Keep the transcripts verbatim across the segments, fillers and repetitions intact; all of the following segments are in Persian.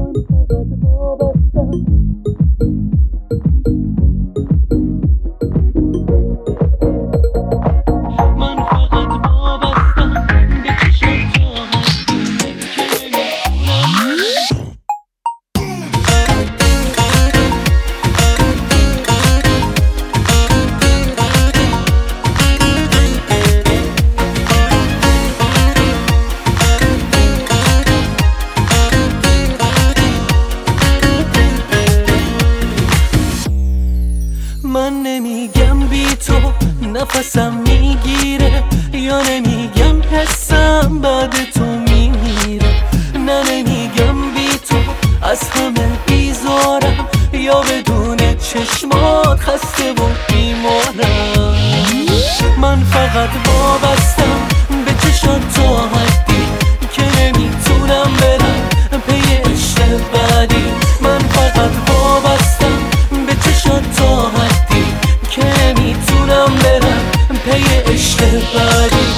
من نمیگم بی تو نفسم میگیره، یا نمیگم حسم بعد تو میمیره. نه نمیگم بی تو از همه بیزارم، یا بدون چشمات خسته و بیمارم. من فقط وابستم به چشات تو حدی که نمیتونم برم پی عشق بعدی. من فقط وابستم به چشات تو حدی که نمیتونم برم پی عشق بعدی.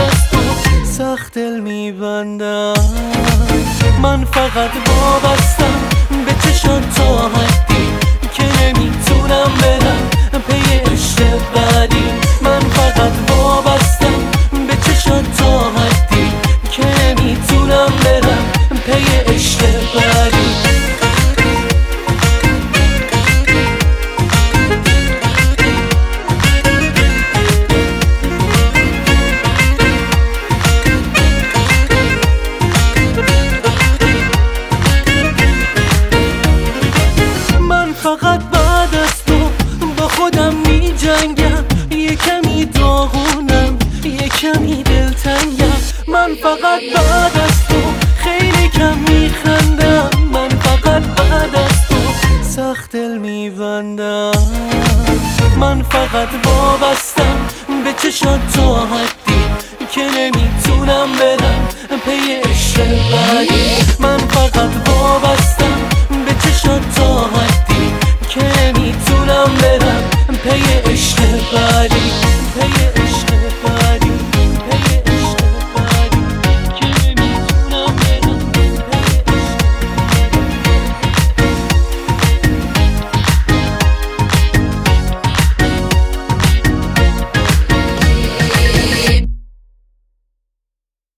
دل میبندم، من فقط وابستم